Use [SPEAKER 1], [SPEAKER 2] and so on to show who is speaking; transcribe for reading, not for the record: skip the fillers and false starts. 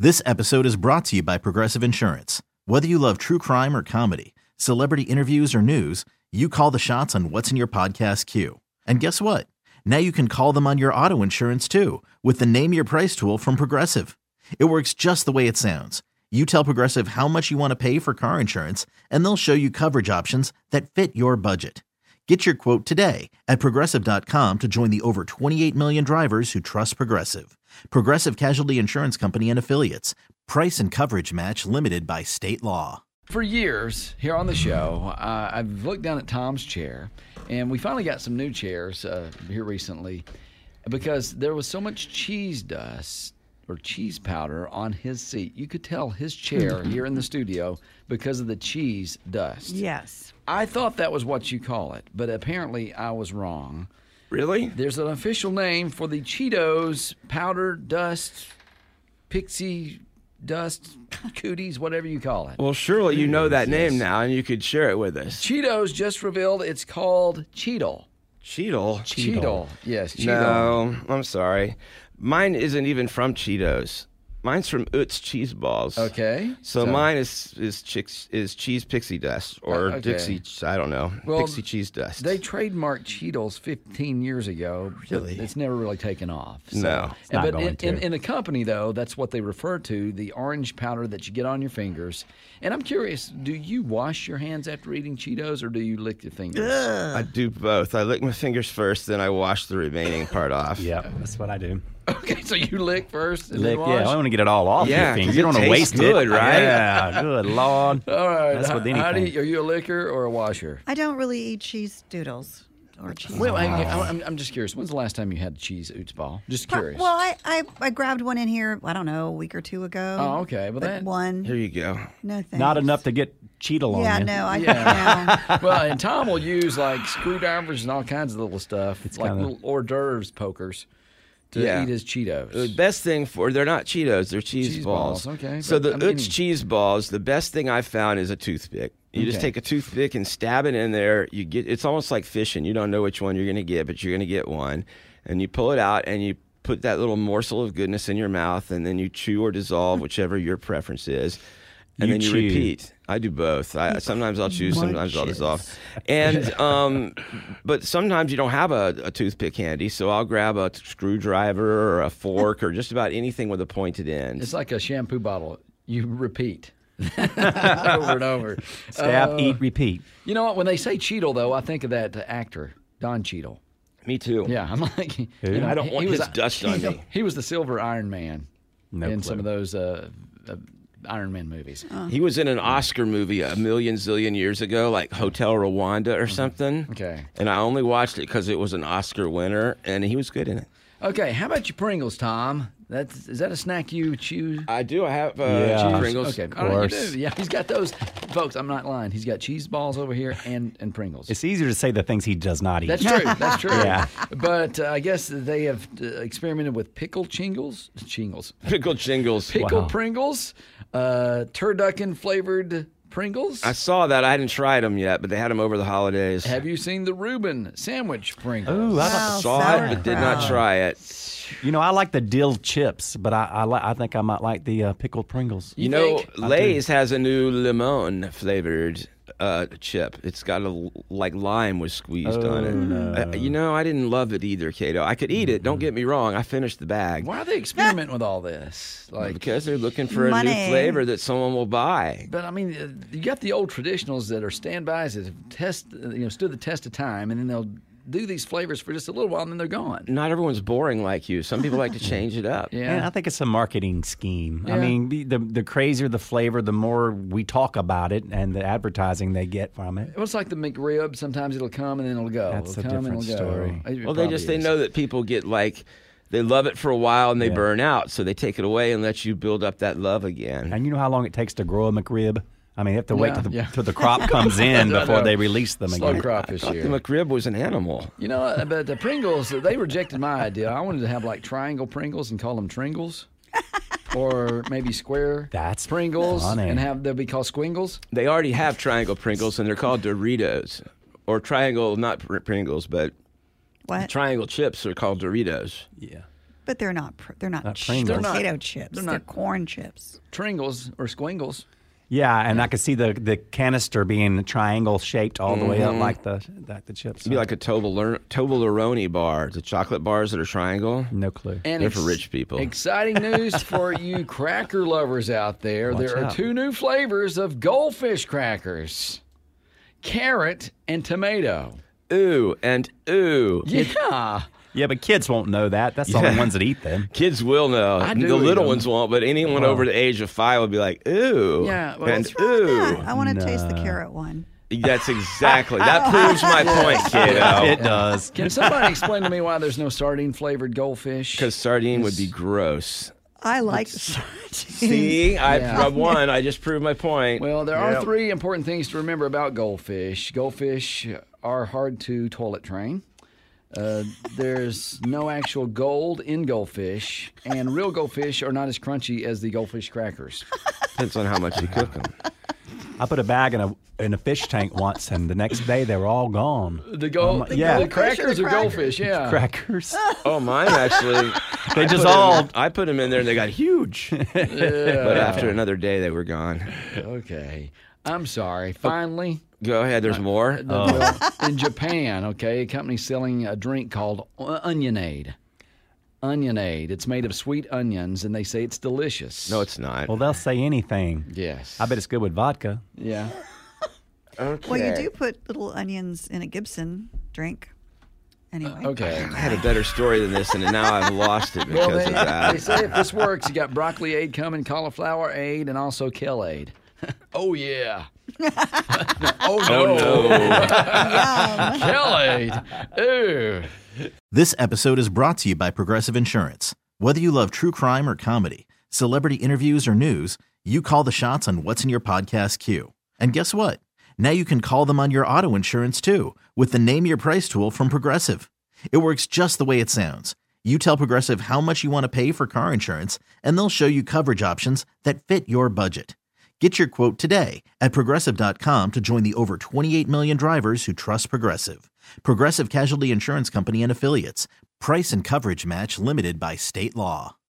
[SPEAKER 1] This episode is brought to you by Progressive Insurance. Whether you love true crime or comedy, celebrity interviews or news, you call the shots on what's in your podcast queue. And guess what? Now you can call them on your auto insurance too with the Name Your Price tool from Progressive. It works just the way it sounds. You tell Progressive how much you want to pay for car insurance, and they'll show you coverage options that fit your budget. Get your quote today at Progressive.com to join the over 28 million drivers who trust Progressive. Progressive Casualty Insurance Company and Affiliates. Price and coverage match limited by state law.
[SPEAKER 2] For years here on the show, I've looked down at Tom's chair, and we finally got some new chairs here recently because there was so much cheese dust or cheese powder on his seat. You could tell his chair here in the studio because of the cheese dust.
[SPEAKER 3] Yes.
[SPEAKER 2] I thought that was what you call it, but apparently I was wrong.
[SPEAKER 4] Really?
[SPEAKER 2] There's an official name for the Cheetos powder dust, pixie dust, cooties, whatever you call it.
[SPEAKER 4] Well, surely you know that name now, and you could share it with us.
[SPEAKER 2] Cheetos just revealed it's called Cheetle.
[SPEAKER 4] Cheetle?
[SPEAKER 2] Cheetle. Yes, Cheetle.
[SPEAKER 4] No, I'm sorry. Mine isn't even from Cheetos. Mine's from Utz Cheese Balls.
[SPEAKER 2] Okay.
[SPEAKER 4] So mine is cheese pixie dust or
[SPEAKER 2] Okay.
[SPEAKER 4] Dixie, I don't know,
[SPEAKER 2] Well,
[SPEAKER 4] Dixie cheese dust.
[SPEAKER 2] They trademarked Cheetos 15 years ago.
[SPEAKER 4] Really?
[SPEAKER 2] It's never really taken off.
[SPEAKER 4] No.
[SPEAKER 5] It's not
[SPEAKER 2] but
[SPEAKER 5] going to.
[SPEAKER 2] in the company, though, that's what they refer to, the orange powder that you get on your fingers. And I'm curious, do you wash your hands after eating Cheetos, or do you lick your fingers?
[SPEAKER 4] I do both. I lick my fingers first, then I wash the remaining part off.
[SPEAKER 5] Yeah, that's what I do.
[SPEAKER 2] Okay, so you lick first and
[SPEAKER 5] Lick,
[SPEAKER 2] then wash?
[SPEAKER 5] yeah, I want to get it all off
[SPEAKER 4] Yeah,
[SPEAKER 5] your fingers.
[SPEAKER 4] 'cause
[SPEAKER 5] You don't
[SPEAKER 4] it
[SPEAKER 5] want to waste
[SPEAKER 4] tastes good,
[SPEAKER 5] it.
[SPEAKER 4] right?
[SPEAKER 5] Yeah, good Lord.
[SPEAKER 2] All right.
[SPEAKER 5] That's with
[SPEAKER 2] How
[SPEAKER 5] anything.
[SPEAKER 2] are you a licker or a washer?
[SPEAKER 3] I don't really eat cheese doodles or cheese.
[SPEAKER 2] Well, I'm just curious. When's the last time you had a cheese Utz ball? Just curious.
[SPEAKER 3] Well, I grabbed one in here, I don't know, a week or two ago.
[SPEAKER 2] Oh, okay. Well,
[SPEAKER 3] But
[SPEAKER 2] that-
[SPEAKER 3] one.
[SPEAKER 4] Here you go.
[SPEAKER 3] No thanks.
[SPEAKER 5] Not enough to get Cheetle on
[SPEAKER 3] Yeah,
[SPEAKER 5] you.
[SPEAKER 3] no,
[SPEAKER 2] Yeah. Well, and Tom will use like screwdrivers and all kinds of little stuff. It's like
[SPEAKER 5] kinda-
[SPEAKER 2] little hors d'oeuvres pokers to
[SPEAKER 4] Yeah.
[SPEAKER 2] eat his Cheetos.
[SPEAKER 4] The best thing they're not Cheetos, they're cheese balls.
[SPEAKER 2] okay,
[SPEAKER 4] So
[SPEAKER 2] but,
[SPEAKER 4] the
[SPEAKER 2] I mean-
[SPEAKER 4] Utz cheese balls, the best thing I've found is a toothpick. You just
[SPEAKER 2] Okay.
[SPEAKER 4] take a toothpick and stab it in there. It's almost like fishing. You don't know which one you're going to get, but you're going to get one. And you pull it out and you put that little morsel of goodness in your mouth, and then you chew or dissolve, whichever your preference is. And
[SPEAKER 5] You
[SPEAKER 4] then you
[SPEAKER 5] chew.
[SPEAKER 4] repeat. I do both. Sometimes I'll chew, sometimes I'll dissolve. And but sometimes you don't have a toothpick handy, so I'll grab a screwdriver or a fork or just about anything with a pointed end.
[SPEAKER 2] It's like a shampoo bottle. You repeat over and over.
[SPEAKER 5] Stab, eat, repeat.
[SPEAKER 2] You know what? When they say Cheetle, though, I think of that actor, Don Cheadle.
[SPEAKER 4] Me too.
[SPEAKER 2] Yeah, I'm like,
[SPEAKER 4] I don't want
[SPEAKER 2] he was
[SPEAKER 4] his dust on me.
[SPEAKER 2] He was the Silver Iron Man
[SPEAKER 5] No
[SPEAKER 2] in
[SPEAKER 5] clue.
[SPEAKER 2] some of those Iron Man movies.
[SPEAKER 4] He was in an Oscar movie a million zillion years ago, like Hotel Rwanda or something.
[SPEAKER 2] Okay.
[SPEAKER 4] And I only watched it because it was an Oscar winner, and he was good in it.
[SPEAKER 2] Okay, how about your Pringles, Tom? Is that a snack you chew?
[SPEAKER 4] I do. I have
[SPEAKER 5] Yeah.
[SPEAKER 4] cheese Pringles.
[SPEAKER 2] Okay,
[SPEAKER 5] Of course.
[SPEAKER 2] you do. Yeah, he's got those. Folks, I'm not lying. He's got cheese balls over here and Pringles.
[SPEAKER 5] It's easier to say the things he does not eat.
[SPEAKER 2] That's true. That's true.
[SPEAKER 5] Yeah.
[SPEAKER 2] But I guess they have experimented with pickled Pringles,
[SPEAKER 4] Pickled Jingles.
[SPEAKER 2] pickled
[SPEAKER 5] Wow.
[SPEAKER 2] Pringles, turducken flavored Pringles.
[SPEAKER 4] I saw that. I hadn't tried them yet, but they had them over the holidays.
[SPEAKER 2] Have you seen the Reuben sandwich Pringles?
[SPEAKER 5] Ooh, I
[SPEAKER 3] Wow,
[SPEAKER 4] saw it, but did not
[SPEAKER 3] sauerkraut.
[SPEAKER 4] try it.
[SPEAKER 5] You know, I like the dill chips, but I think I might like the pickled Pringles.
[SPEAKER 4] You know,
[SPEAKER 2] think?
[SPEAKER 4] Lay's has a new lemon flavored chip. It's got like lime was squeezed on it.
[SPEAKER 5] no.
[SPEAKER 4] You know, I didn't love it either, Cato. I could eat it. Don't get me wrong. I finished the bag.
[SPEAKER 2] Why are they experimenting with all this? Like,
[SPEAKER 4] Because they're looking for a
[SPEAKER 3] Money.
[SPEAKER 4] new flavor that someone will buy.
[SPEAKER 2] but I mean, you got the old traditionals that are standbys that have stood the test of time, and then they'll do these flavors for just a little while, and then they're gone.
[SPEAKER 4] Not everyone's boring like you. Some people like to change it up.
[SPEAKER 2] Yeah.
[SPEAKER 5] And I think it's a marketing scheme.
[SPEAKER 2] Yeah.
[SPEAKER 5] I mean, the crazier the flavor, the more we talk about it and the advertising they get from it.
[SPEAKER 2] Well, it's like the McRib. Sometimes it'll come and then it'll go.
[SPEAKER 5] That's
[SPEAKER 2] It'll
[SPEAKER 5] a
[SPEAKER 2] come and
[SPEAKER 5] different
[SPEAKER 2] it'll go.
[SPEAKER 5] story.
[SPEAKER 2] It
[SPEAKER 4] Well,
[SPEAKER 2] probably
[SPEAKER 4] they
[SPEAKER 2] is.
[SPEAKER 4] know that people get like, they love it for a while and they
[SPEAKER 5] Yeah.
[SPEAKER 4] burn out. So they take it away and let you build up that love again.
[SPEAKER 5] And you know how long it takes to grow a McRib? I mean, you have to wait
[SPEAKER 2] Yeah.
[SPEAKER 5] till the crop comes in
[SPEAKER 2] I
[SPEAKER 5] before
[SPEAKER 2] know.
[SPEAKER 5] they release them
[SPEAKER 2] Slow
[SPEAKER 5] again.
[SPEAKER 2] crop
[SPEAKER 4] I
[SPEAKER 2] this
[SPEAKER 4] thought
[SPEAKER 2] year.
[SPEAKER 4] the McRib was an animal.
[SPEAKER 2] You know, but the Pringles, they rejected my idea. I wanted to have like triangle Pringles and call them Tringles. Or maybe square
[SPEAKER 5] That's
[SPEAKER 2] Pringles
[SPEAKER 5] funny.
[SPEAKER 2] and they'll be called Squingles.
[SPEAKER 4] They already have triangle Pringles and they're called Doritos. Or triangle, not Pringles, but
[SPEAKER 3] What?
[SPEAKER 4] triangle chips are called Doritos.
[SPEAKER 5] Yeah.
[SPEAKER 3] But they're not. They're not
[SPEAKER 5] Pringles.
[SPEAKER 3] potato chips.
[SPEAKER 2] they're
[SPEAKER 3] They're
[SPEAKER 2] not-
[SPEAKER 3] corn chips.
[SPEAKER 2] Tringles or Squingles.
[SPEAKER 5] Yeah, and I could see the canister being triangle shaped all the way up like the chips.
[SPEAKER 4] It'd be like a Toblerone bar. The chocolate bars that are triangle.
[SPEAKER 5] No clue.
[SPEAKER 2] And
[SPEAKER 4] They're for rich people.
[SPEAKER 2] Exciting news for you cracker lovers out there.
[SPEAKER 5] Watch
[SPEAKER 2] There are
[SPEAKER 5] out.
[SPEAKER 2] 2 new flavors of Goldfish crackers. Carrot and tomato.
[SPEAKER 4] Ooh and ooh.
[SPEAKER 2] Yeah.
[SPEAKER 5] Yeah, but kids won't know that. That's the only ones that eat them.
[SPEAKER 4] Kids will know.
[SPEAKER 2] I do
[SPEAKER 4] The little
[SPEAKER 2] eat 'em.
[SPEAKER 4] ones won't, but anyone over the age of 5 will be like, ooh.
[SPEAKER 2] Yeah, well,
[SPEAKER 4] and
[SPEAKER 2] what's
[SPEAKER 4] ooh.
[SPEAKER 3] Yeah, I want to taste the carrot one.
[SPEAKER 4] That's exactly. That proves my point, kiddo.
[SPEAKER 5] It does.
[SPEAKER 2] Can somebody explain to me why there's no sardine flavored goldfish?
[SPEAKER 4] Because sardine would be gross.
[SPEAKER 3] I like sardines.
[SPEAKER 4] See, I won. I just proved my point.
[SPEAKER 2] Well, there are 3 important things to remember about goldfish. Goldfish are hard to toilet train. There's no actual gold in goldfish, and real goldfish are not as crunchy as the goldfish crackers.
[SPEAKER 4] Depends on how much you cook them.
[SPEAKER 5] I put a bag in a fish tank once, and the next day they were all gone.
[SPEAKER 2] The
[SPEAKER 5] yeah.
[SPEAKER 2] crackers are goldfish, yeah.
[SPEAKER 5] Crackers.
[SPEAKER 4] Oh, mine actually.
[SPEAKER 5] They
[SPEAKER 4] I put 'em-
[SPEAKER 5] dissolved.
[SPEAKER 4] I put them in there and they got huge. But after another day, they were gone.
[SPEAKER 2] Okay. I'm sorry. Finally,
[SPEAKER 4] Go ahead. There's more.
[SPEAKER 2] well, in Japan, okay, a company selling a drink called Onionade. Onionade. It's made of sweet onions, and they say it's delicious.
[SPEAKER 4] No, it's not.
[SPEAKER 5] Well, they'll say anything.
[SPEAKER 2] Yes.
[SPEAKER 5] I bet it's good with vodka.
[SPEAKER 2] Yeah.
[SPEAKER 4] Okay.
[SPEAKER 3] Well, you do put little onions in a Gibson drink. Anyway.
[SPEAKER 2] Okay.
[SPEAKER 4] I had a better story than this, and now I've lost it
[SPEAKER 2] Well,
[SPEAKER 4] because
[SPEAKER 2] they
[SPEAKER 4] of that.
[SPEAKER 2] say if this works, you got broccoli aid coming, cauliflower aid, and also kale aid. Oh, yeah. Oh, no. Kale aid. Ew.
[SPEAKER 1] This episode is brought to you by Progressive Insurance. Whether you love true crime or comedy, celebrity interviews or news, you call the shots on what's in your podcast queue. And guess what? Now you can call them on your auto insurance too with the Name Your Price tool from Progressive. It works just the way it sounds. You tell Progressive how much you want to pay for car insurance, and they'll show you coverage options that fit your budget. Get your quote today at Progressive.com to join the over 28 million drivers who trust Progressive. Progressive Casualty Insurance Company and Affiliates. Price and coverage match limited by state law.